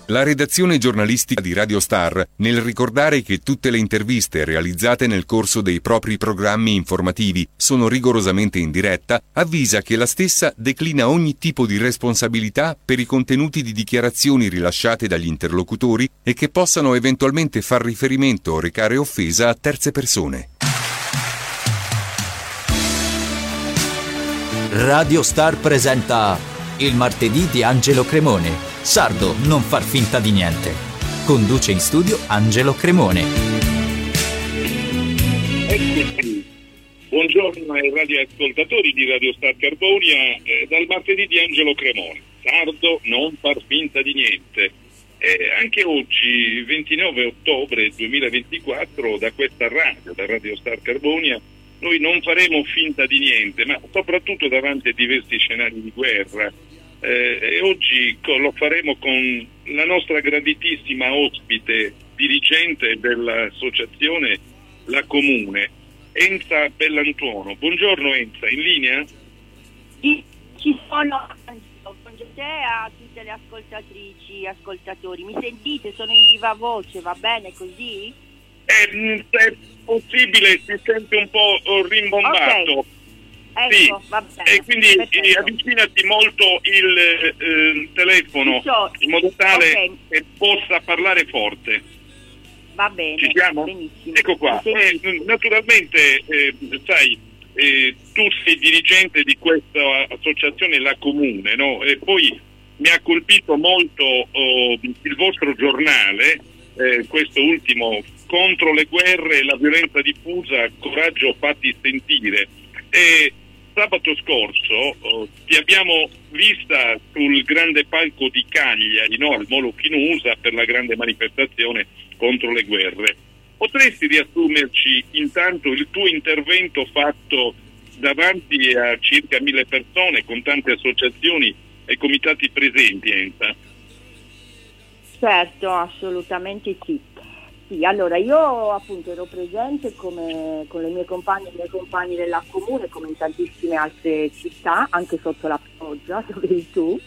La redazione giornalistica di Radio Star, nel ricordare che tutte le interviste realizzate nel corso dei propri programmi informativi sono rigorosamente in diretta, avvisa che la stessa declina ogni tipo di responsabilità per i contenuti di dichiarazioni rilasciate dagli interlocutori e che possano eventualmente far riferimento o recare offesa a terze persone. Radio Star presenta Il martedì di Angelo Cremone. Sardo, non far finta di niente. Conduce in studio Angelo Cremone. Eccoci. Buongiorno ai radioascoltatori di Radio Star Carbonia, dal martedì di Angelo Cremone. Sardo, non far finta di niente. Anche oggi, 29 ottobre 2024, da questa radio, da Radio Star Carbonia, noi non faremo finta di niente, ma soprattutto davanti a diversi scenari di guerra. E oggi lo faremo con la nostra graditissima ospite, dirigente dell'associazione La Comune, Enza Bellantuono. Buongiorno Enza, in linea? Sì, ci sono. Buongiorno a te, a tutte le ascoltatrici e ascoltatori. Mi sentite? Sono in viva voce, va bene così? È possibile, si sente un po' rimbombato. Okay. Ecco, sì, va bene. E quindi avvicinati molto il telefono in modo tale che possa parlare forte. Va bene. Ci siamo? Benissimo. Ecco qua. Naturalmente, sai, tu sei dirigente di questa associazione La Comune, no? E poi mi ha colpito molto il vostro giornale, questo ultimo, contro le guerre e la violenza diffusa, coraggio fatti sentire. E sabato scorso ti abbiamo vista sul grande palco di Cagliari, no? Al Molo Chinusa, per la grande manifestazione contro le guerre. Potresti riassumerci intanto il tuo intervento fatto davanti a circa 1000 persone con tante associazioni e comitati presenti, Enza? Certo, assolutamente sì. Sì, allora io appunto ero presente con le mie compagne e i miei compagni della Comune, come in tantissime altre città, anche sotto la pioggia, dove eri tu,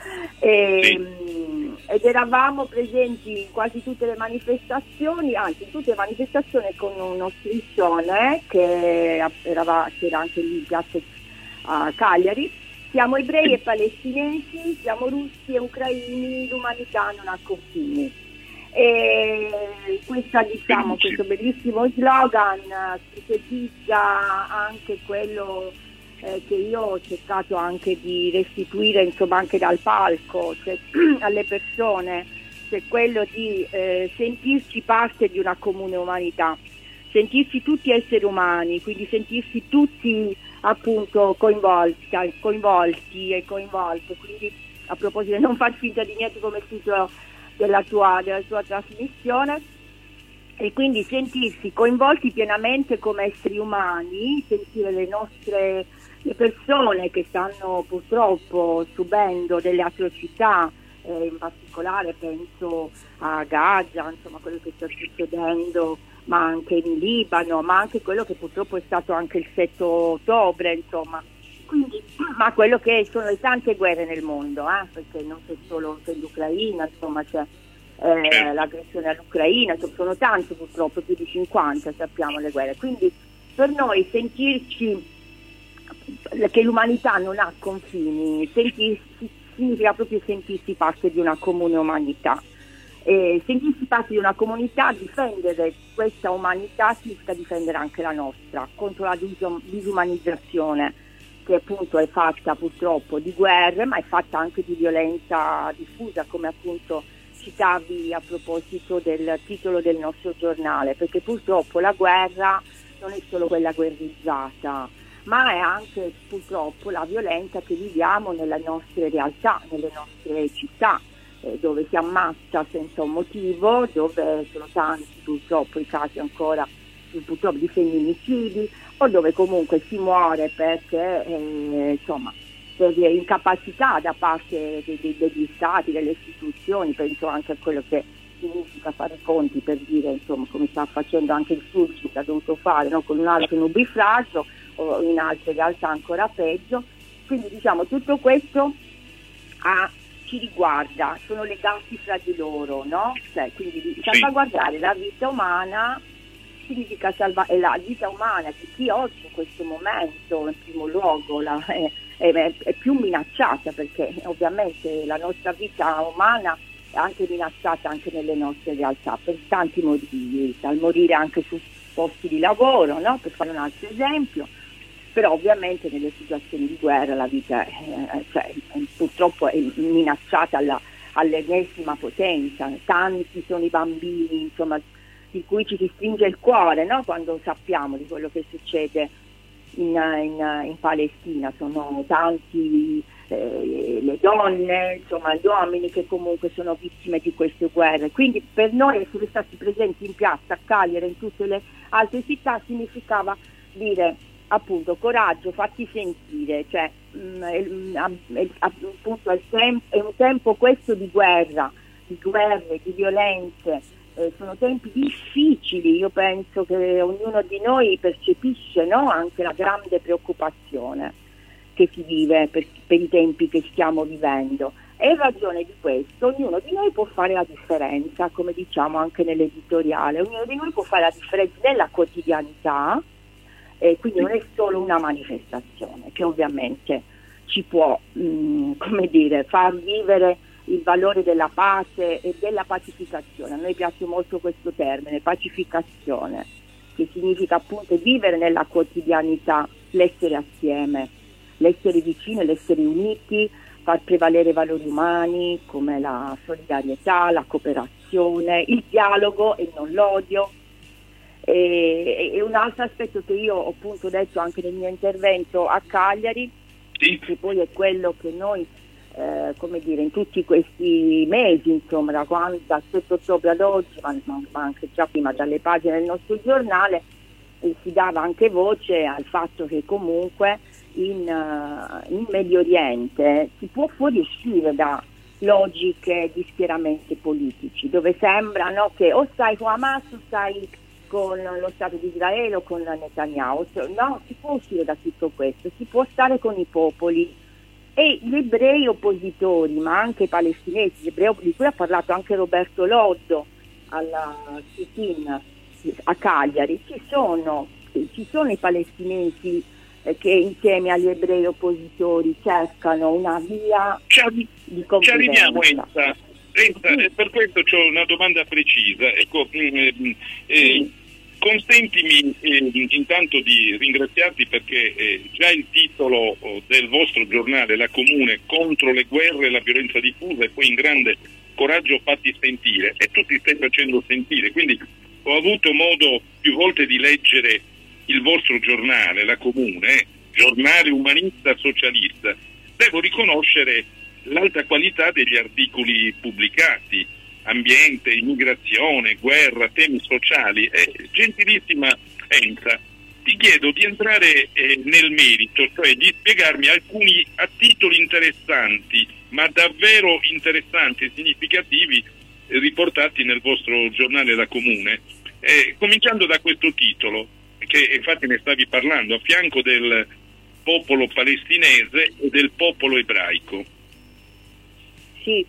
ed eravamo presenti in quasi tutte le manifestazioni, anzi in tutte le manifestazioni con uno striscione che era anche lì in piazza a Cagliari: siamo ebrei e palestinesi, siamo russi e ucraini, l'umanità non ha confini. E questo bellissimo slogan sintetizza anche quello che io ho cercato anche di restituire, insomma, anche dal palco, cioè, alle persone, cioè quello di sentirci parte di una comune umanità, sentirsi tutti esseri umani, quindi sentirsi tutti appunto coinvolti e coinvolte. Quindi, a proposito di non far finta di niente, come titolo della tua trasmissione, e quindi sentirsi coinvolti pienamente come esseri umani, sentire le persone che stanno purtroppo subendo delle atrocità, in particolare penso a Gaza, insomma quello che sta succedendo, ma anche in Libano, ma anche quello che purtroppo è stato anche il 7 ottobre, insomma. Quindi, ma quello che sono le tante guerre nel mondo, perché non c'è solo l'Ucraina, insomma c'è l'aggressione all'Ucraina, insomma, sono tante purtroppo, più di 50 sappiamo le guerre. Quindi per noi sentirci che l'umanità non ha confini, significa proprio sentirsi parte di una comune umanità. Sentirsi parte di una comunità, difendere questa umanità significa difendere anche la nostra contro la disumanizzazione, che appunto è fatta purtroppo di guerre, ma è fatta anche di violenza diffusa, come appunto citavi a proposito del titolo del nostro giornale, perché purtroppo la guerra non è solo quella guerrizzata, ma è anche purtroppo la violenza che viviamo nelle nostre realtà, nelle nostre città, dove si ammazza senza un motivo, dove sono tanti purtroppo i casi ancora purtroppo di femminicidi, o dove comunque si muore perché insomma per incapacità da parte degli stati, delle istituzioni. Penso anche a quello che significa fare conti, per dire, insomma, come sta facendo anche il Sulci, che ha dovuto fare, no? Con un altro nubifragio, o in altre realtà ancora peggio. Quindi diciamo tutto questo ha ci riguarda, sono legati fra di loro, no? Cioè, quindi salvaguardare la vita umana significa la vita umana di chi oggi in questo momento in primo luogo è più minacciata, perché ovviamente la nostra vita umana è anche minacciata anche nelle nostre realtà per tanti motivi, dal morire anche su posti di lavoro, no? Per fare un altro esempio. Però ovviamente nelle situazioni di guerra la vita purtroppo è minacciata all'ennesima potenza. Tanti sono i bambini, insomma, di cui ci si stringe il cuore, no? Quando sappiamo di quello che succede in Palestina. Sono tanti le donne, insomma gli uomini che comunque sono vittime di queste guerre. Quindi per noi essere stati presenti in piazza a Cagliari e in tutte le altre città significava dire appunto coraggio, fatti sentire, cioè appunto è un tempo questo di guerre, di violenze, sono tempi difficili. Io penso che ognuno di noi percepisce, no? Anche la grande preoccupazione che si vive per i tempi che stiamo vivendo, e in ragione di questo ognuno di noi può fare la differenza, come diciamo anche nell'editoriale, ognuno di noi può fare la differenza nella quotidianità. Quindi non è solo una manifestazione che ovviamente ci può far vivere il valore della pace e della pacificazione. A noi piace molto questo termine, pacificazione, che significa appunto vivere nella quotidianità, l'essere assieme, l'essere vicini, l'essere uniti, far prevalere valori umani come la solidarietà, la cooperazione, il dialogo e non l'odio. E un altro aspetto che io ho appunto detto anche nel mio intervento a Cagliari, che poi è quello che noi in tutti questi mesi, insomma dal 7 ottobre ad oggi, ma anche già prima dalle pagine del nostro giornale, si dava anche voce al fatto che comunque in Medio Oriente si può fuoriuscire da logiche di schieramenti politici, dove sembrano che o stai con Hamas o stai con lo Stato di Israele o con Netanyahu. No, si può uscire da tutto questo, si può stare con i popoli, e gli ebrei oppositori, ma anche i palestinesi, gli ebrei di cui ha parlato anche Roberto Loddo alla sit-in a Cagliari, ci sono i palestinesi che insieme agli ebrei oppositori cercano una via di convivenza. Ci arriviamo, Enza, per questo ho una domanda precisa. Ecco, consentimi intanto di ringraziarti perché già il titolo del vostro giornale, La Comune, contro le guerre e la violenza diffusa, e poi in grande coraggio fatti sentire, e tu ti stai facendo sentire, quindi ho avuto modo più volte di leggere il vostro giornale, La Comune, giornale umanista socialista. Devo riconoscere l'alta qualità degli articoli pubblicati: ambiente, immigrazione, guerra, temi sociali. Gentilissima Enza, ti chiedo di entrare nel merito, cioè di spiegarmi alcuni titoli interessanti, ma davvero interessanti e significativi, riportati nel vostro giornale La Comune, cominciando da questo titolo, che infatti ne stavi parlando, a fianco del popolo palestinese e del popolo ebraico. Sì.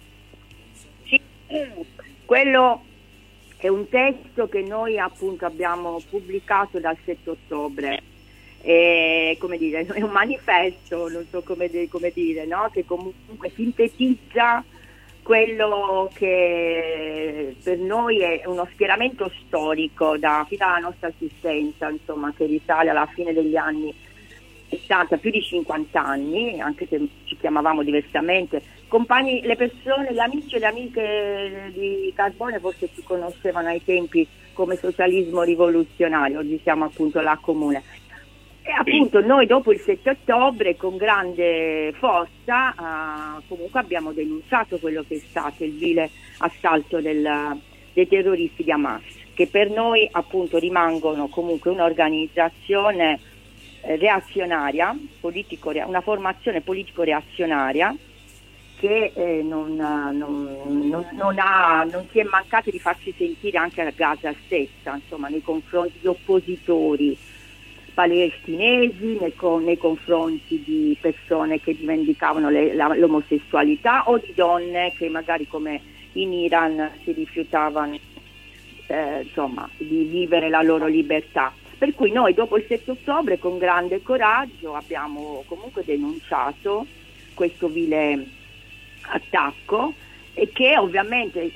Quello è un testo che noi appunto abbiamo pubblicato dal 7 ottobre, è un manifesto, non so come dire, no? Che comunque sintetizza quello che per noi è uno schieramento storico fino alla nostra esistenza, insomma, che risale alla fine degli anni 60, più di 50 anni, anche se ci chiamavamo diversamente. Compagni, le persone, gli amici e le amiche di Carbone forse ci conoscevano ai tempi come socialismo rivoluzionario, oggi siamo appunto La Comune. E appunto noi dopo il 7 ottobre con grande forza comunque abbiamo denunciato quello che è stato il vile assalto dei terroristi di Hamas, che per noi appunto rimangono comunque un'organizzazione reazionaria, una formazione politico-reazionaria che non si è mancato di farsi sentire anche a Gaza stessa, insomma, nei confronti di oppositori palestinesi, nei confronti di persone che rivendicavano l'omosessualità o di donne che magari come in Iran si rifiutavano di vivere la loro libertà. Per cui noi dopo il 7 ottobre con grande coraggio abbiamo comunque denunciato questo vile attacco, e che ovviamente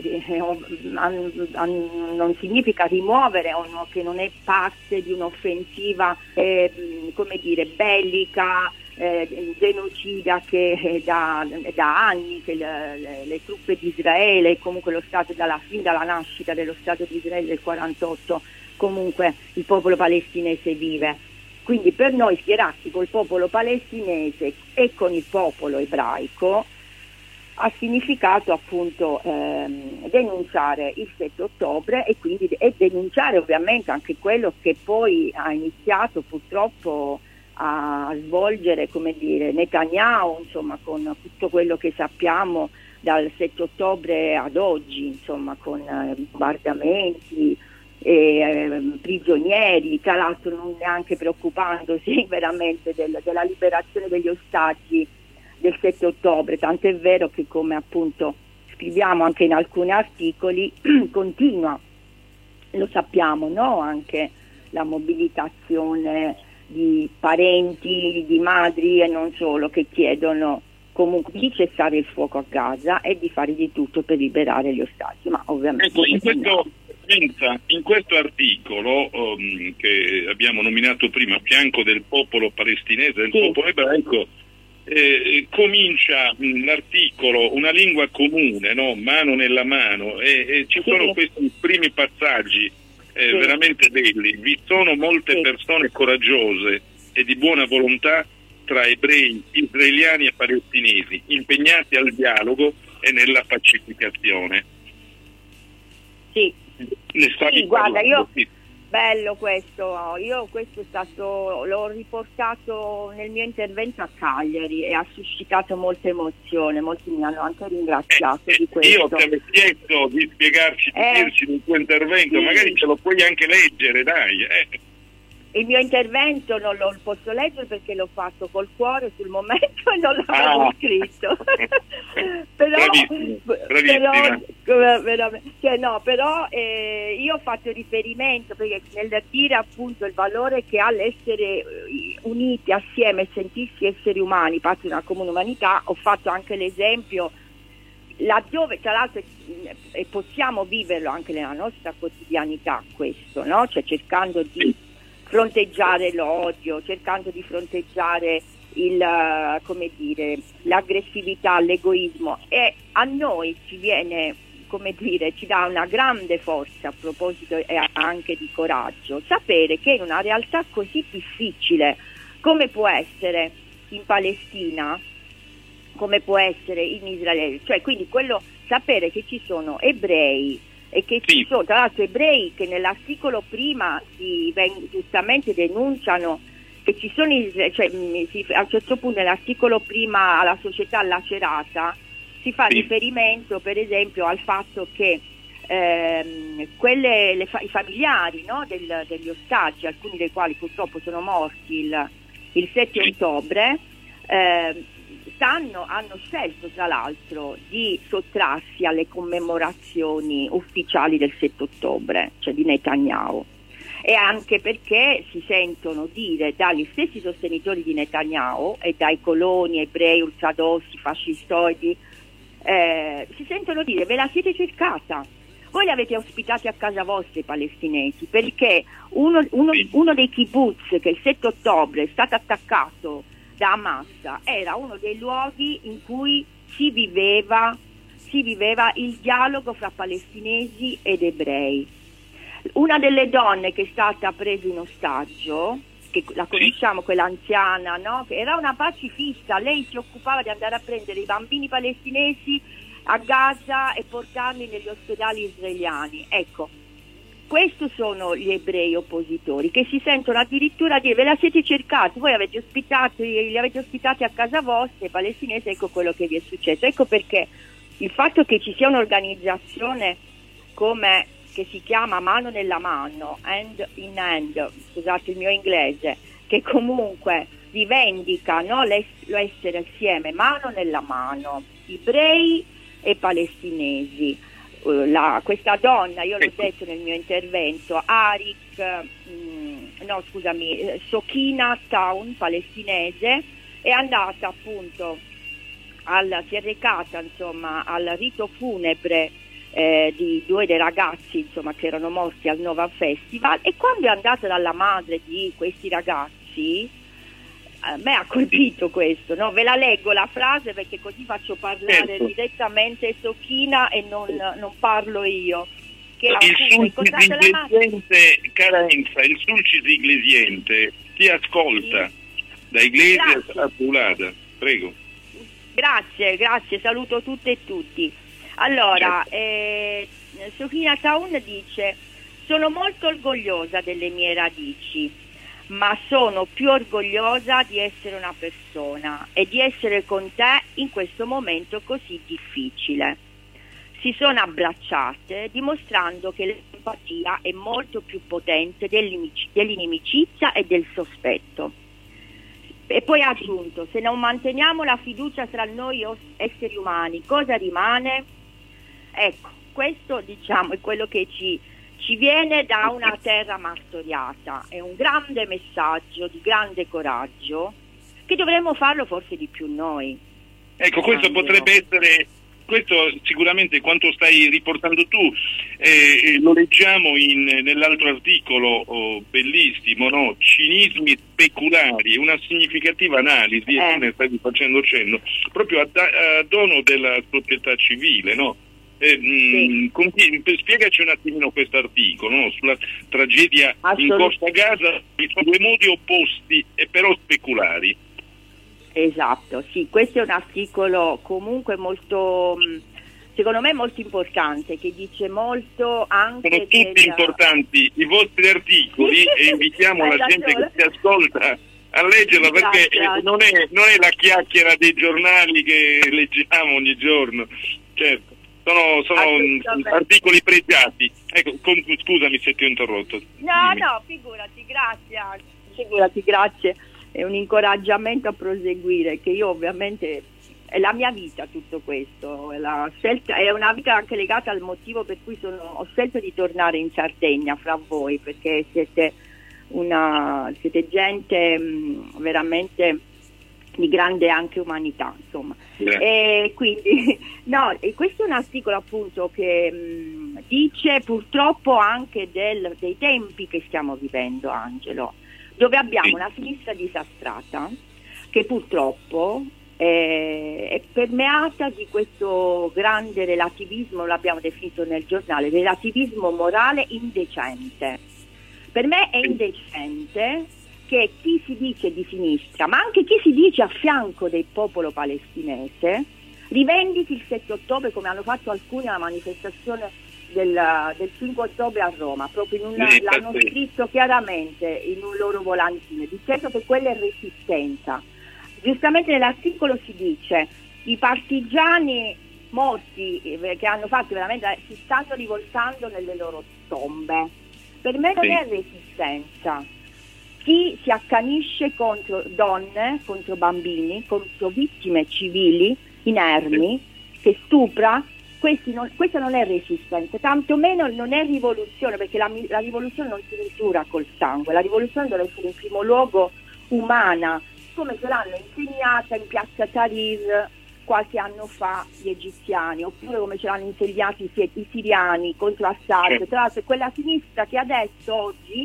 non significa rimuovere o che non è parte di un'offensiva bellica, genocida, che da anni che le truppe di Israele, comunque lo Stato fin dalla nascita dello Stato di Israele del 48, comunque il popolo palestinese vive. Quindi per noi schierarsi col popolo palestinese e con il popolo ebraico ha significato appunto denunciare il 7 ottobre e denunciare ovviamente anche quello che poi ha iniziato purtroppo a svolgere, Netanyahu, insomma, con tutto quello che sappiamo dal 7 ottobre ad oggi, insomma, con bombardamenti, prigionieri, tra l'altro non neanche preoccupandosi veramente della liberazione degli ostaggi del 7 ottobre, tanto è vero che, come appunto scriviamo anche in alcuni articoli, continua, lo sappiamo, no? Anche la mobilitazione di parenti, di madri e non solo, che chiedono comunque di cessare il fuoco a Gaza e di fare di tutto per liberare gli ostaggi. Ma ovviamente in questo articolo che abbiamo nominato prima, a fianco del popolo palestinese e del popolo ebraico, comincia l'articolo una lingua comune, no? Mano nella mano, e ci sono questi primi passaggi veramente belli. Vi sono molte persone coraggiose e di buona volontà tra ebrei, israeliani e palestinesi, impegnati al dialogo e nella pacificazione. Sì, guarda, bello questo, questo è stato, l'ho riportato nel mio intervento a Cagliari e ha suscitato molta emozione, molti mi hanno anche ringraziato di questo. Io ti avevo chiesto di spiegarci, di dirci nel tuo intervento, magari ce lo puoi anche leggere, dai. Il mio intervento non lo posso leggere perché l'ho fatto col cuore sul momento e non l'avevo scritto. Però io ho fatto riferimento, perché nel dire appunto il valore che ha l'essere uniti assieme e sentirsi esseri umani, parte di una comune umanità, ho fatto anche l'esempio laddove tra l'altro possiamo viverlo anche nella nostra quotidianità, questo, no? Cioè cercando di fronteggiare l'odio, cercando di fronteggiare l'aggressività, l'egoismo, e a noi ci viene, ci dà una grande forza a proposito anche di coraggio, sapere che in una realtà così difficile come può essere in Palestina, come può essere in Israele, cioè quindi sapere che ci sono ebrei e che ci sono tra l'altro ebrei che nell'articolo prima giustamente denunciano che ci sono, a un certo punto nell'articolo prima alla società lacerata si fa riferimento per esempio al fatto che i familiari, no, degli ostaggi, alcuni dei quali purtroppo sono morti il 7 ottobre, hanno scelto tra l'altro di sottrarsi alle commemorazioni ufficiali del 7 ottobre, cioè di Netanyahu, e anche perché si sentono dire dagli stessi sostenitori di Netanyahu e dai coloni ebrei ultradossi, fascistoidi, si sentono dire: ve la siete cercata, voi li avete ospitati a casa vostra i palestinesi, perché uno dei kibbutz che il 7 ottobre è stato attaccato da Hamas era uno dei luoghi in cui si viveva il dialogo fra palestinesi ed ebrei. Una delle donne che è stata presa in ostaggio, che la conosciamo, quella anziana, no? Che era una pacifista, lei si occupava di andare a prendere i bambini palestinesi a Gaza e portarli negli ospedali israeliani. Ecco, questi sono gli ebrei oppositori che si sentono addirittura dire: ve la siete cercati, voi li avete ospitati a casa vostra, i palestinesi, ecco quello che vi è successo. Ecco perché il fatto che ci sia un'organizzazione che si chiama Mano nella Mano, Hand in Hand, scusate il mio inglese, che comunque rivendica, no, l'essere assieme, mano nella mano, ebrei e palestinesi. Questa donna, io l'ho detto nel mio intervento, Sokhina Town, palestinese, è andata appunto si è recata insomma al rito funebre di due dei ragazzi insomma che erano morti al Nova Festival, e quando è andata dalla madre di questi ragazzi, a me ha colpito questo, no? Ve la leggo la frase perché così faccio parlare direttamente Sokhina e non parlo io. Che il sulcis iglesiente, cara Enza, il sulcis iglesiente ti ascolta, sì. Da Iglesias a Pulada, prego. Grazie, saluto tutte e tutti. Allora, Sokhina Town dice: sono molto orgogliosa delle mie radici, ma sono più orgogliosa di essere una persona e di essere con te in questo momento così difficile. Si sono abbracciate, dimostrando che l'empatia è molto più potente dell'inimicizia e del sospetto. E poi ha aggiunto: se non manteniamo la fiducia tra noi esseri umani, cosa rimane? Ecco, questo diciamo è quello che ci viene da una terra martoriata. È un grande messaggio di grande coraggio, che dovremmo farlo forse di più noi. Ecco, questo potrebbe essere, questo sicuramente quanto stai riportando tu, lo leggiamo nell'altro articolo bellissimo, no? Cinismi speculari, una significativa analisi, e tu ne stai facendo cenno, proprio a dono della società civile, no? Sì. Spiegaci un attimino questo articolo, no? Sulla tragedia in Costa Gaza, sono due modi opposti e però speculari. Esatto, sì, questo è un articolo comunque molto, secondo me molto importante, che dice molto anche... Sono tutti importanti i vostri articoli e invitiamo la gente che si ascolta a leggerla, perché non è la chiacchiera dei giornali che leggiamo ogni giorno, certo. Sono articoli pregiati. Ecco, scusami se ti ho interrotto. No, figurati, grazie. È un incoraggiamento a proseguire, che io ovviamente è la mia vita tutto questo, è una vita anche legata al motivo per cui ho scelto di tornare in Sardegna fra voi, perché siete gente veramente di grande anche umanità, insomma. E quindi questo è un articolo appunto che dice purtroppo anche dei tempi che stiamo vivendo, Angelo, dove abbiamo una sinistra disastrata che purtroppo è permeata di questo grande relativismo, l'abbiamo definito nel giornale, relativismo morale indecente. Per me è indecente che chi si dice di sinistra, ma anche chi si dice a fianco del popolo palestinese, rivendichi il 7 ottobre come hanno fatto alcuni alla manifestazione del 5 ottobre a Roma, proprio l'hanno scritto chiaramente in un loro volantino, dicendo che quella è resistenza. Giustamente nell'articolo si dice: i partigiani morti che hanno fatto veramente si stanno rivoltando nelle loro tombe. Per me non è resistenza. Chi si accanisce contro donne, contro bambini, contro vittime civili inermi, che stupra, questa non è resistenza, tantomeno non è rivoluzione, perché la rivoluzione non si misura col sangue, la rivoluzione deve essere in primo luogo umana, come ce l'hanno insegnata in piazza Tahrir qualche anno fa gli egiziani, oppure come ce l'hanno insegnato i siriani contro Assad. Tra l'altro quella sinistra che adesso oggi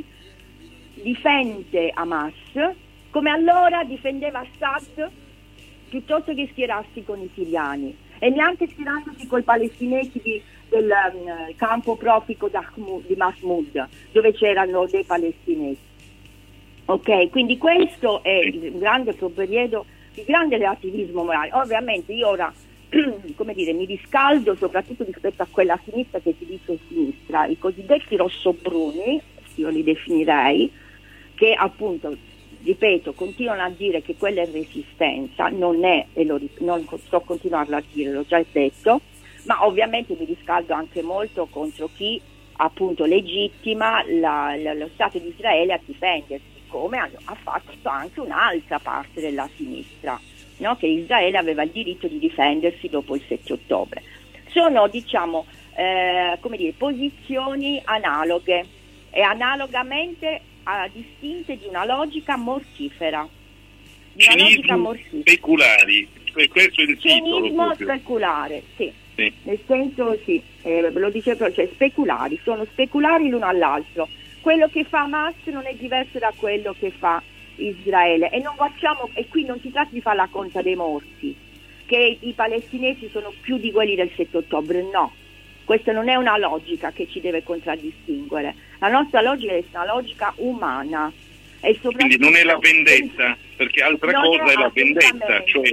difende Hamas, come allora difendeva Assad, piuttosto che schierarsi con i siriani, e neanche schierandosi con i palestinesi del campo profico di Mahmoud, dove c'erano dei palestinesi. Ok, quindi questo è il grande periodo, il grande relativismo morale. Ovviamente io ora mi riscaldo soprattutto rispetto a quella sinistra che si dice sinistra, i cosiddetti rossobruni, io li definirei, che appunto, ripeto, continuano a dire che quella è resistenza, non è, e non sto continuando a dire, l'ho già detto, ma ovviamente mi riscaldo anche molto contro chi appunto legittima lo Stato di Israele a difendersi, come ha fatto anche un'altra parte della sinistra, no? Che Israele aveva il diritto di difendersi dopo il 7 ottobre. Sono, diciamo, posizioni analoghe e analogamente distinte di una logica mortifera. Cinismo speculari, questo è il titolo. Cinismo speculare, sì. Nel senso, sì, lo dicevo, cioè speculari, sono speculari l'uno all'altro. Quello che fa Hamas non è diverso da quello che fa Israele, e qui non si tratta di fare la conta dei morti, che i palestinesi sono più di quelli del 7 ottobre, no. Questa non è una logica che ci deve contraddistinguere. La nostra logica è una logica umana. Quindi non è la vendetta, perché altra cosa è la vendetta. Cioè,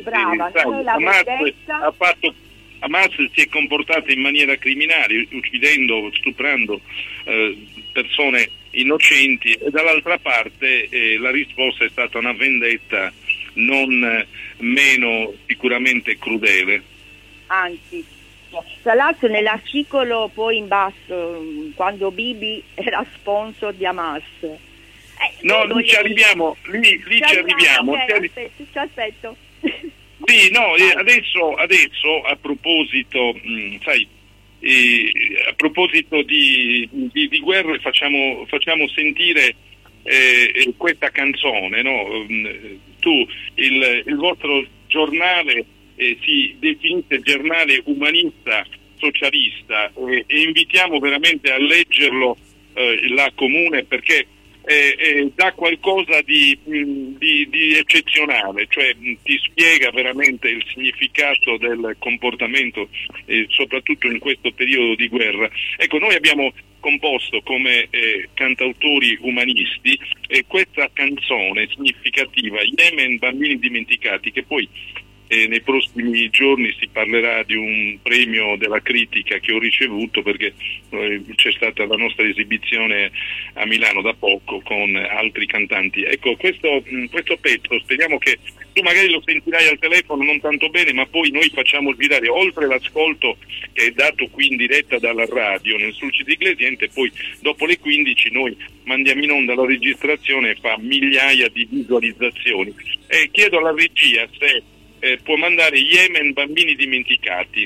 Hamas si è comportata in maniera criminale, uccidendo, stuprando persone innocenti, e dall'altra parte la risposta è stata una vendetta non meno sicuramente crudele. Anzi, tra l'altro nell'articolo poi in basso, quando Bibi era sponsor di Hamas, lì ci arriviamo, lì ci arriviamo. Okay, ci aspetto. Sì, no, adesso a proposito, a proposito di guerre facciamo sentire questa canzone, no? Il vostro giornale si definite giornale umanista socialista e invitiamo veramente a leggerlo la Comune, perché dà qualcosa di eccezionale, cioè ti spiega veramente il significato del comportamento, soprattutto in questo periodo di guerra. Ecco, noi abbiamo composto come cantautori umanisti questa canzone significativa, Yemen, bambini dimenticati, che poi nei prossimi giorni si parlerà di un premio della critica che ho ricevuto, perché c'è stata la nostra esibizione a Milano da poco con altri cantanti. Ecco, questo pezzo speriamo che tu magari lo sentirai al telefono non tanto bene, ma poi noi facciamo girare, oltre l'ascolto che è dato qui in diretta dalla radio nel Sulcis Ecclesiente, poi dopo le 15 noi mandiamo in onda la registrazione e fa migliaia di visualizzazioni. Chiedo alla regia se può mandare Yemen, bambini dimenticati.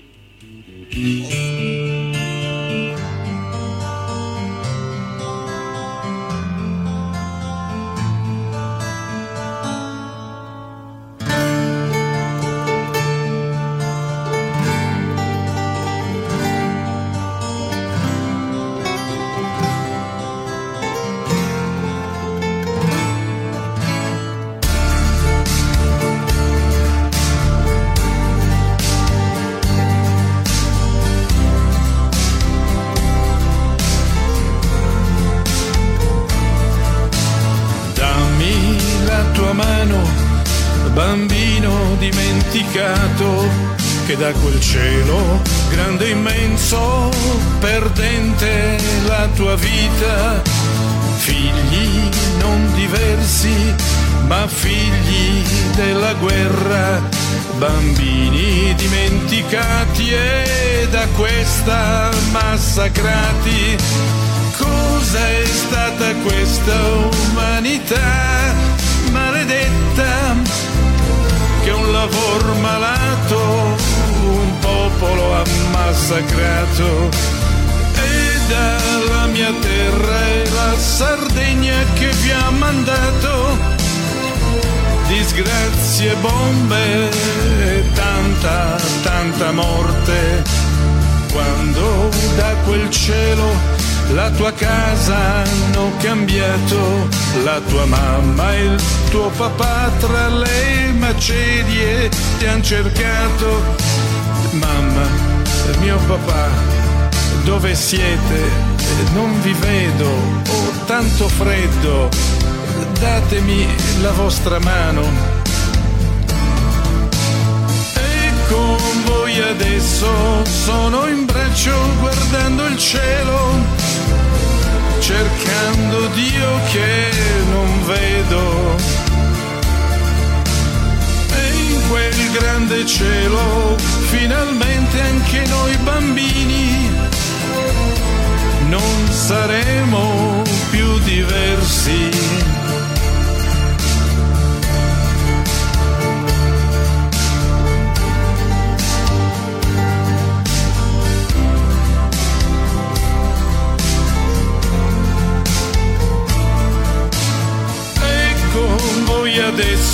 Bambino dimenticato che da quel cielo grande e immenso perdente la tua vita, figli non diversi ma figli della guerra, bambini dimenticati e da questa massacrati. Cos'è stata questa umanità maledetta, che un lavoro malato un popolo ha massacrato? E dalla mia terra è la Sardegna che vi ha mandato disgrazie, bombe e tanta morte, quando da quel cielo la tua casa hanno cambiato, la tua mamma e il tuo papà tra le macerie ti han cercato. Mamma, mio papà, dove siete? Non vi vedo, ho tanto freddo, datemi la vostra mano. E con voi adesso sono in braccio guardando il cielo, cercando Dio che non vedo. E in quel grande cielo finalmente anche noi bambini non saremo più diversi.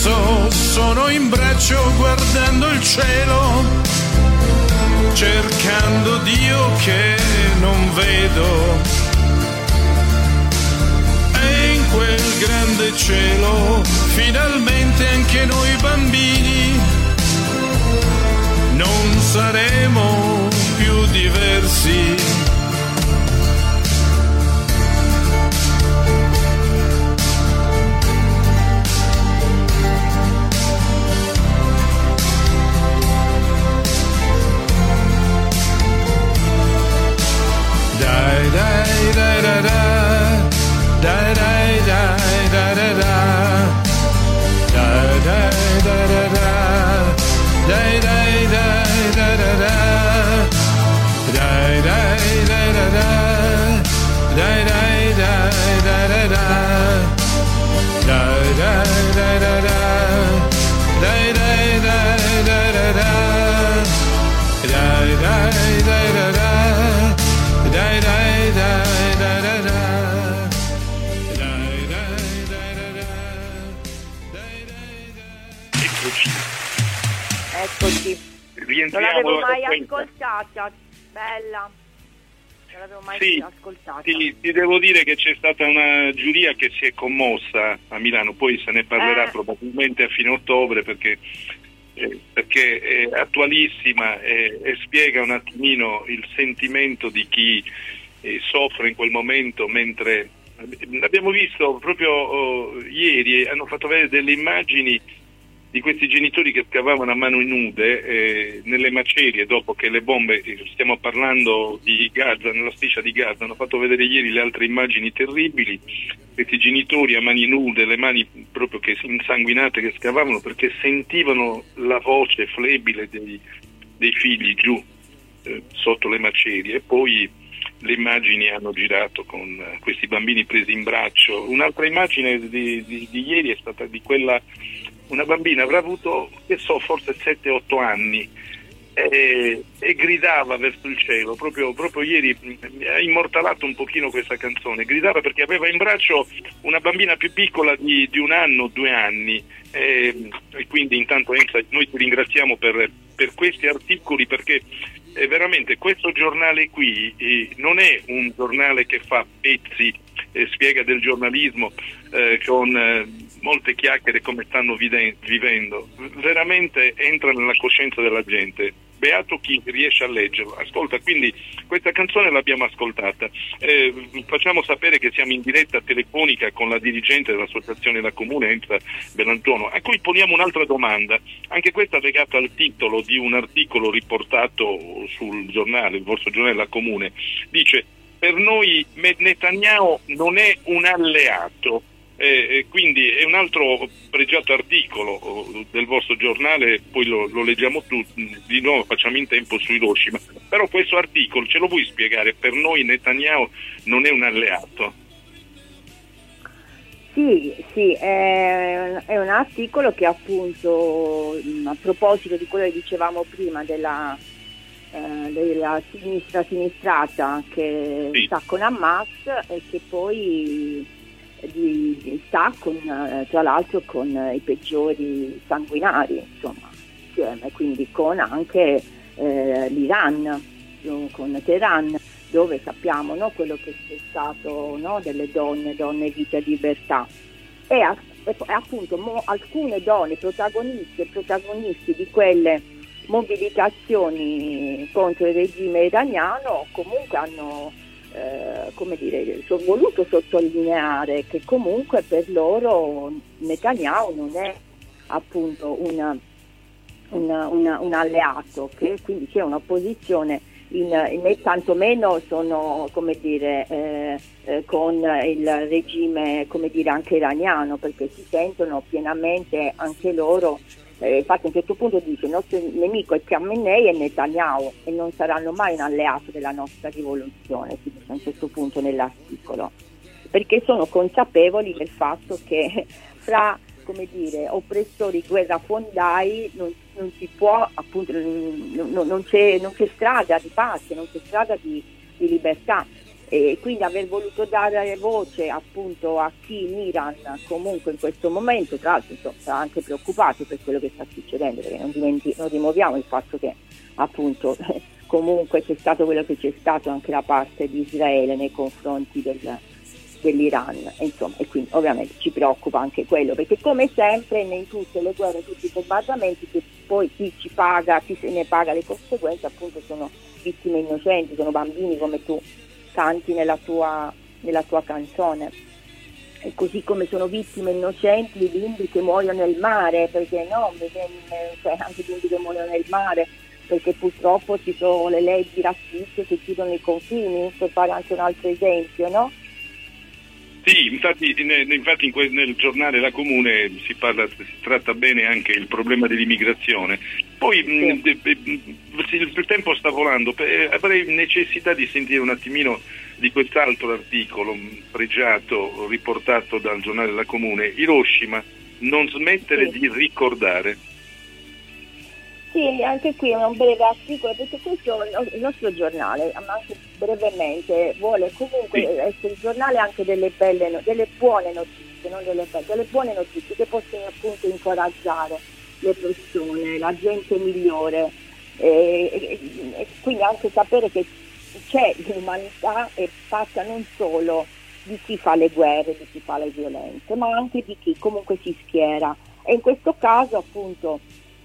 adesso sono in braccio guardando il cielo, cercando Dio che non vedo. E in quel grande cielo finalmente anche noi bambini non saremo più diversi. Dai dai dai dai dai dai dai dai dai dai dai dai dai dai dai dai dai dai dai Eccoci. Non l'avevo mai ascoltata, bella. Non l'avevo mai ascoltata. Ti devo dire che c'è stata una giuria che si è commossa a Milano, poi se ne parlerà probabilmente a fine ottobre perché è attualissima e spiega un attimino il sentimento di chi soffre in quel momento, mentre abbiamo visto proprio ieri, hanno fatto vedere delle immagini di questi genitori che scavavano a mano nude nelle macerie dopo che le bombe, stiamo parlando di Gaza, nella striscia di Gaza, hanno fatto vedere ieri le altre immagini terribili, questi genitori a mani nude, le mani proprio che insanguinate che scavavano perché sentivano la voce flebile dei figli giù sotto le macerie, e poi le immagini hanno girato con questi bambini presi in braccio. Un'altra immagine di ieri è stata di quella, una bambina avrà avuto, che so, forse 7-8 anni e gridava verso il cielo, proprio ieri ha immortalato un pochino questa canzone, gridava perché aveva in braccio una bambina più piccola di 1 anno, 2 anni, e quindi intanto Enza, noi ti ringraziamo per questi articoli, perché veramente questo giornale qui non è un giornale che fa pezzi, spiega del giornalismo con molte chiacchiere come stanno vivendo, veramente entra nella coscienza della gente. Beato chi riesce a leggerlo. Ascolta, quindi questa canzone l'abbiamo ascoltata, facciamo sapere che siamo in diretta telefonica con la dirigente dell'associazione La Comune, Enza Belantuono, a cui poniamo un'altra domanda, anche questa legata al titolo di un articolo riportato sul giornale, il vostro giornale La Comune. Dice: per noi Netanyahu non è un alleato. Quindi è un altro pregiato articolo del vostro giornale, poi lo leggiamo tutti, di nuovo facciamo in tempo su Hiroshima, però questo articolo ce lo vuoi spiegare? Per noi Netanyahu non è un alleato? Sì, è un articolo che appunto, a proposito di quello che dicevamo prima della sinistrata che sta con Hamas e che poi sta tra l'altro con i peggiori sanguinari, insomma, insieme, quindi con anche l'Iran, con Teheran, dove sappiamo, no, quello che c'è stato, no, delle donne, vita e libertà, e appunto alcune donne protagoniste e protagonisti di quelle mobilitazioni contro il regime iraniano comunque hanno voluto sottolineare che comunque per loro Netanyahu non è appunto un alleato, che quindi c'è un'opposizione né tantomeno sono con il regime anche iraniano, perché si sentono pienamente anche loro. Infatti a un certo punto dice: il nostro nemico è Khamenei e Netanyahu e non saranno mai un alleato della nostra rivoluzione, si dice a un certo punto nell'articolo, perché sono consapevoli del fatto che fra oppressori guerrafondai non si può, appunto, non c'è strada di pace, non c'è strada di libertà, E quindi aver voluto dare voce appunto a chi in Iran comunque in questo momento, tra l'altro sta anche preoccupato per quello che sta succedendo, perché non rimuoviamo il fatto che appunto comunque c'è stato quello che c'è stato anche da parte di Israele nei confronti dell'Iran, insomma, e quindi ovviamente ci preoccupa anche quello, perché come sempre in tutte le guerre, tutti i bombardamenti, che poi chi se ne paga le conseguenze appunto sono vittime innocenti, sono bambini, come tu canti nella tua canzone, e così come sono vittime innocenti i bimbi che muoiono nel mare, perché no, cioè anche i bimbi che muoiono nel mare, perché purtroppo ci sono le leggi razziste che chiudono i confini, per fare anche un altro esempio, no? Sì, infatti nel giornale La Comune si tratta bene anche il problema dell'immigrazione. Poi il tempo sta volando, avrei necessità di sentire un attimino di quest'altro articolo pregiato, riportato dal giornale La Comune, Hiroshima, non smettere di ricordare. Sì, anche qui è un breve articolo, perché questo il nostro giornale, anche brevemente, vuole comunque essere il giornale anche delle buone notizie, non delle belle, delle buone notizie che possono appunto incoraggiare le persone, la gente migliore, e quindi anche sapere che c'è l'umanità e passa non solo di chi fa le guerre, di chi fa le violenze, ma anche di chi comunque si schiera. E in questo caso appunto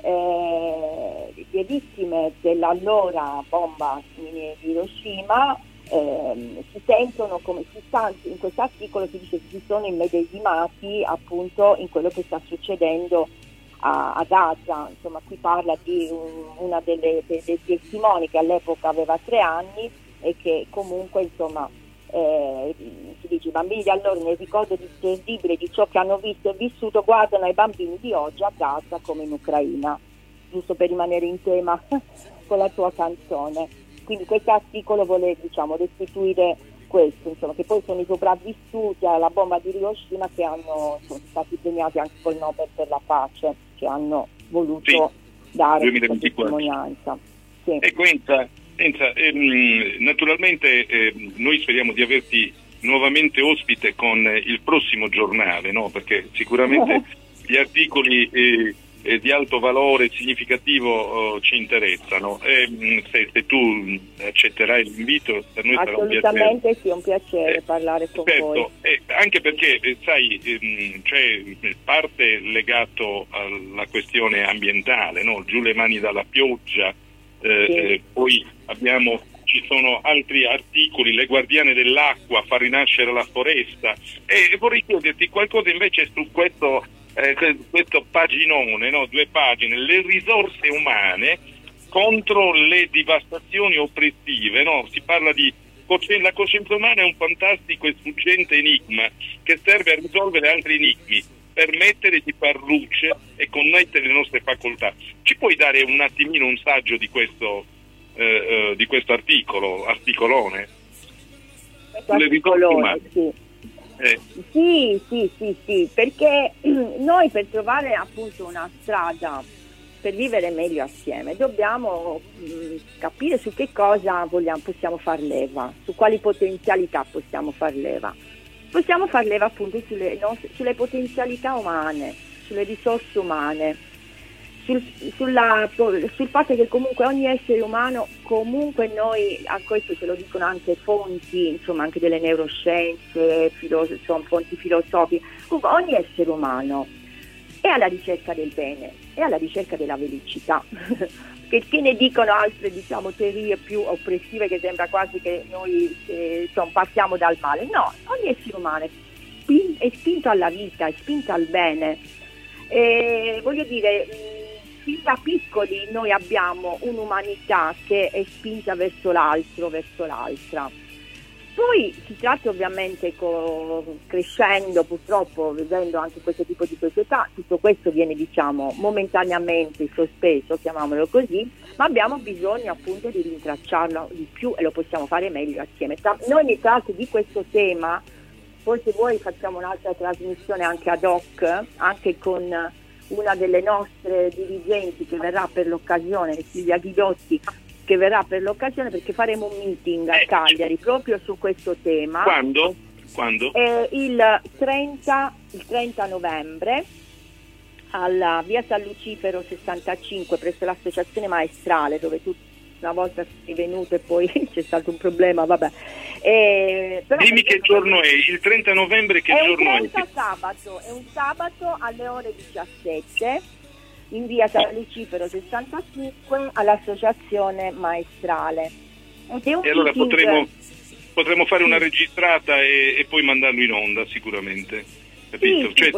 le vittime dell'allora bomba di Hiroshima si sentono come in questo articolo si dice che si sono immedesimati appunto in quello che sta succedendo a Gaza. Insomma, qui parla di una dei testimoni che all'epoca aveva 3 anni e che comunque insomma si dice: i bambini di allora nel ricordo terribile di ciò che hanno visto e vissuto guardano ai bambini di oggi a Gaza come in Ucraina, giusto per rimanere in tema con la tua canzone. Quindi questo articolo vuole restituire questo, insomma, che poi sono i sopravvissuti alla bomba di Hiroshima che sono stati premiati anche col Nobel per la pace, che hanno voluto dare questa testimonianza. Sì. Ecco, Enza, naturalmente noi speriamo di averti nuovamente ospite con il prossimo giornale, no? Perché sicuramente gli articoli di alto valore significativo ci interessano. Se tu accetterai l'invito, per noi sarà un piacere. Assolutamente sì, è un piacere parlare con voi. Anche perché sai, c'è parte legato alla questione ambientale, no? Giù le mani dalla pioggia. Poi ci sono altri articoli, le guardiane dell'acqua, far rinascere la foresta, e vorrei chiederti qualcosa invece su questo paginone, no? 2 pagine, le risorse umane contro le devastazioni oppressive, no? Si parla di la coscienza umana è un fantastico e sfuggente enigma che serve a risolvere altri enigmi, permettere di far luce e connettere le nostre facoltà. Ci puoi dare un attimino un saggio di questo articolone? Sì, perché noi per trovare appunto una strada per vivere meglio assieme dobbiamo capire su che cosa possiamo far leva, su quali potenzialità possiamo far leva. Possiamo far leva appunto sulle potenzialità umane, sulle risorse umane, sul fatto che comunque ogni essere umano, comunque noi, a questo ce lo dicono anche fonti, insomma anche delle neuroscienze, fonti filosofiche, comunque ogni essere umano è alla ricerca del bene, è alla ricerca della felicità. Che ne dicono altre teorie più oppressive, che sembra quasi che noi partiamo dal male. No, ogni essere umano è spinto alla vita, è spinto al bene. Voglio dire, fin da piccoli noi abbiamo un'umanità che è spinta verso l'altro, verso l'altra. Poi si tratta ovviamente, crescendo purtroppo, vedendo anche questo tipo di società, tutto questo viene momentaneamente sospeso, chiamiamolo così, ma abbiamo bisogno appunto di rintracciarlo di più e lo possiamo fare meglio assieme. Noi nei casi di questo tema, poi se vuoi facciamo un'altra trasmissione anche ad hoc, anche con una delle nostre dirigenti che verrà per l'occasione, Silvia Ghidotti, che verrà per l'occasione, perché faremo un meeting a Cagliari proprio su questo tema. Quando? Il 30 novembre alla via San Lucifero 65 presso l'associazione maestrale, dove tu una volta sei venuto e poi c'è stato un problema, vabbè. Però dimmi che giorno è, il 30 novembre che giorno è? È un sabato alle ore 17 in via San Lucifero 65 all'associazione maestrale. E allora potremo fare una registrata e poi mandarlo in onda sicuramente, capito? Sì, cioè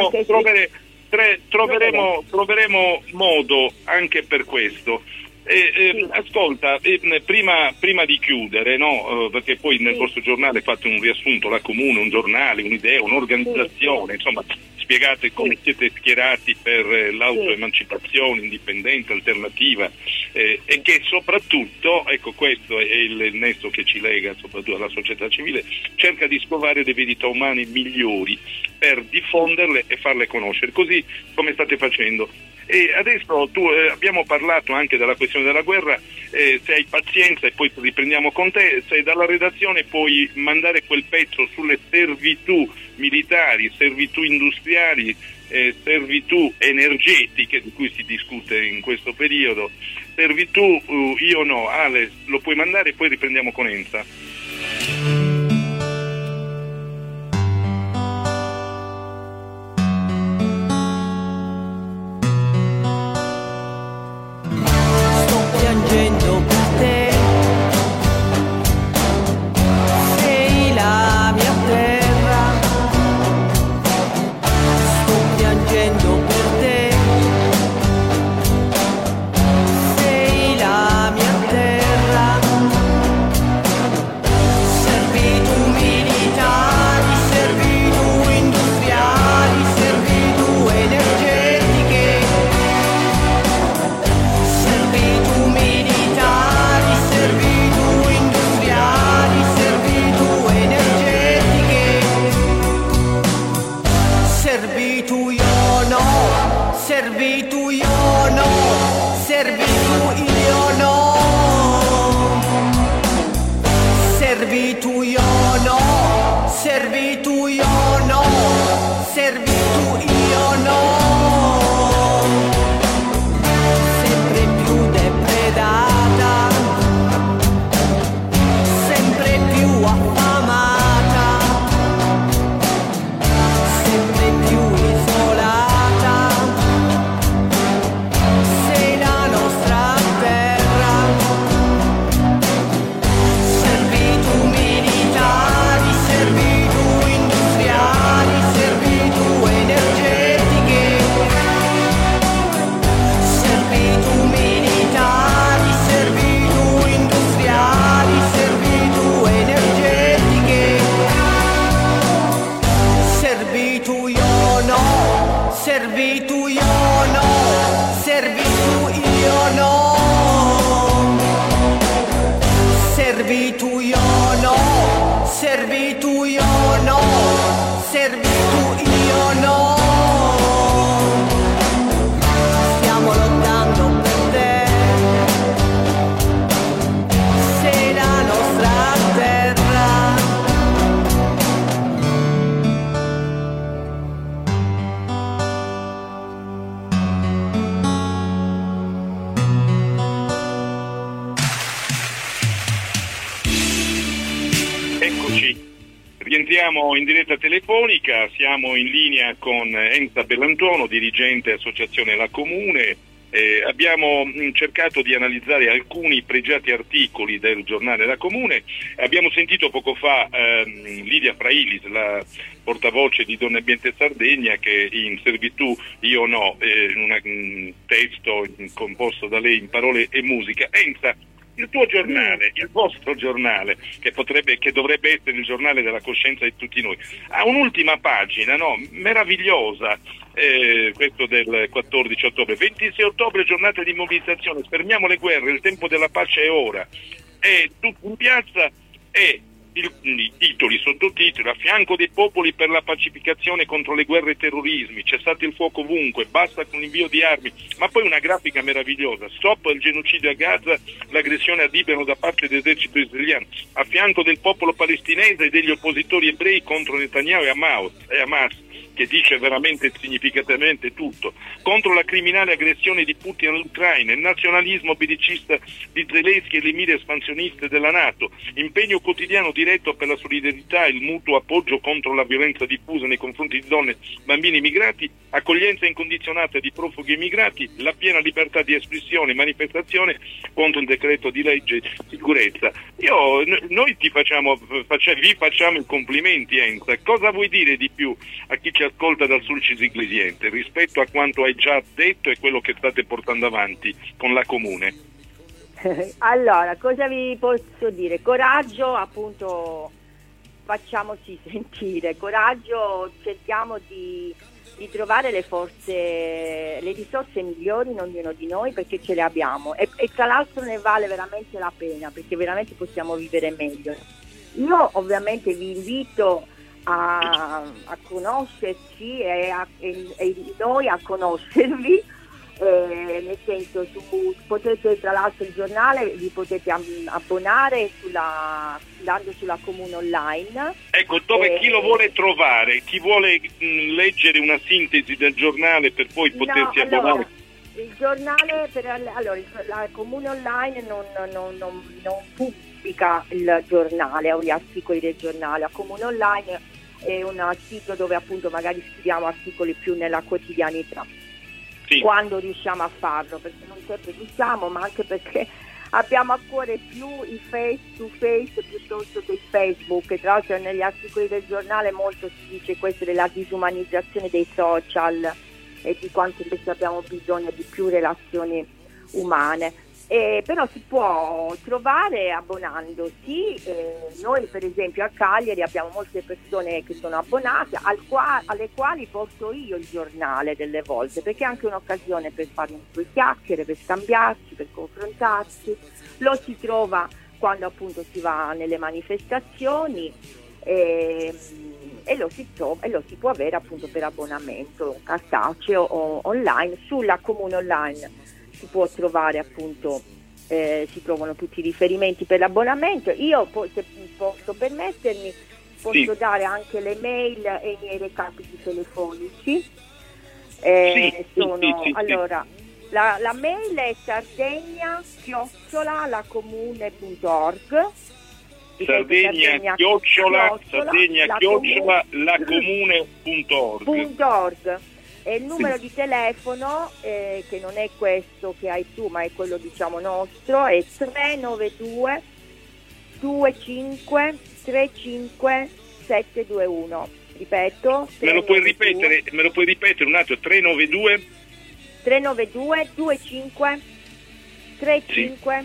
troveremo modo anche per questo. Sì. Ascolta, prima di chiudere, no? Perché poi nel vostro giornale fate un riassunto, la Comune, un giornale, un'idea, un'organizzazione, insomma, spiegate come siete schierati per l'autoemancipazione, indipendenza, alternativa, e che soprattutto, ecco, questo è il nesso che ci lega soprattutto alla società civile, cerca di scovare le verità umane migliori per diffonderle e farle conoscere, così come state facendo. E adesso abbiamo parlato anche della questione della guerra, se hai pazienza e poi riprendiamo con te, se dalla redazione puoi mandare quel pezzo sulle servitù militari, servitù industriali, servitù energetiche di cui si discute in questo periodo, servitù io no, Ale, lo puoi mandare e poi riprendiamo con Enza. Rientriamo in diretta telefonica, siamo in linea con Enza Bellantuono, dirigente Associazione La Comune. Abbiamo cercato di analizzare alcuni pregiati articoli del giornale La Comune. Abbiamo sentito poco fa Lidia Frailis, la portavoce di Donne Ambiente Sardegna, che in servitù io no, un testo composto da lei in parole e musica. Enza, il tuo giornale, il vostro giornale, che dovrebbe essere il giornale della coscienza di tutti noi, ha un'ultima pagina, no? Meravigliosa, questo del 14 ottobre, 26 ottobre, giornata di mobilitazione, fermiamo le guerre, il tempo della pace è ora. E tu in piazza e i titoli, sottotitoli: a fianco dei popoli per la pacificazione contro le guerre e terrorismi, cessate il fuoco ovunque, basta con l'invio di armi, ma poi una grafica meravigliosa: stop il genocidio a Gaza, l'aggressione a Libano da parte dell'esercito israeliano, a fianco del popolo palestinese e degli oppositori ebrei contro Netanyahu e Hamas, che dice veramente significativamente tutto, contro la criminale aggressione di Putin all'Ucraina, il nazionalismo bellicista di Zelensky e le mire espansioniste della NATO, impegno quotidiano diretto per la solidarietà e il mutuo appoggio contro la violenza diffusa nei confronti di donne, bambini e immigrati, accoglienza incondizionata di profughi e immigrati, la piena libertà di espressione e manifestazione contro il decreto di legge sicurezza. Noi vi facciamo i complimenti, Enza. Cosa vuoi dire di più a chi ci ascolta dal Sulcis Iglesiente rispetto a quanto hai già detto e quello che state portando avanti con la Comune? Allora, cosa vi posso dire? Coraggio, appunto, facciamoci sentire, coraggio, cerchiamo di trovare le risorse migliori in ognuno di noi, perché ce le abbiamo e tra l'altro ne vale veramente la pena, perché veramente possiamo vivere meglio. Io ovviamente vi invito a conoscerci e noi a conoscervi, nel senso, potete, tra l'altro, il giornale vi potete abbonare andando sulla Comune Online. Ecco, dove chi lo vuole trovare, chi vuole leggere una sintesi del giornale per poi potersi abbonare. Il giornale, la Comune Online non pubblica il giornale o gli articoli del giornale. La Comune Online è un sito dove appunto magari scriviamo articoli più nella quotidianità, sì, quando riusciamo a farlo, perché non sempre riusciamo, ma anche perché abbiamo a cuore più i face to face piuttosto che il Facebook. E tra l'altro negli articoli del giornale molto si dice questo della disumanizzazione dei social e di quanto invece abbiamo bisogno di più relazioni umane. Però si può trovare abbonandosi. Noi per esempio a Cagliari abbiamo molte persone che sono abbonate, alle quali porto io il giornale delle volte, perché è anche un'occasione per fare due chiacchiere, per scambiarci, per confrontarci. Lo si trova quando appunto si va nelle manifestazioni e lo si può avere appunto per abbonamento cartaceo o online. Sulla Comune Online si può trovare appunto, si trovano tutti i riferimenti per l'abbonamento. Io se posso permettermi posso dare anche le mail e i miei recapiti telefonici. Allora, la mail è sardegna@lacomune.org. Sardegna@lacomune.org. E il numero di telefono, che non è questo che hai tu, ma è quello diciamo nostro, è 392 25 35 721. Ripeto. Me lo puoi ripetere un attimo? 392 25 35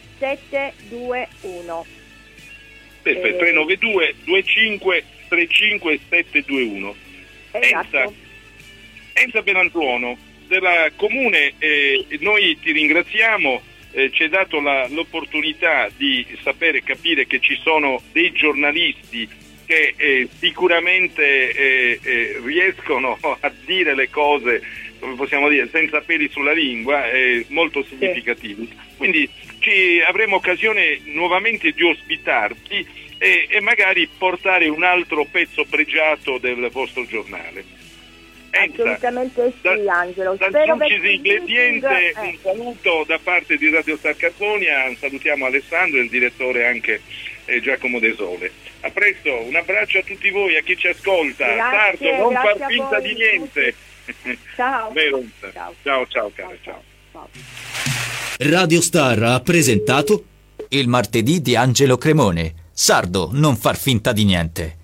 721. Perfetto, 392 25 35 721. Esatto. Enza Belantuono della Comune, noi ti ringraziamo, ci hai dato l'opportunità di sapere e capire che ci sono dei giornalisti che sicuramente riescono a dire le cose, come possiamo dire, senza peli sulla lingua, molto significativi. Quindi avremo occasione nuovamente di ospitarti e magari portare un altro pezzo pregiato del vostro giornale. Assolutamente sì, Angelo. Dal Sulcis Iglesiente un saluto da parte di Radio Star Carbonia, salutiamo Alessandro e il direttore anche Giacomo De Sole. A presto, un abbraccio a tutti voi, a chi ci ascolta. Sardo, non far finta di niente. Ciao. Ciao, cara, ciao. Radio Star ha presentato Il martedì di Angelo Cremone. Sardo, non far finta di niente.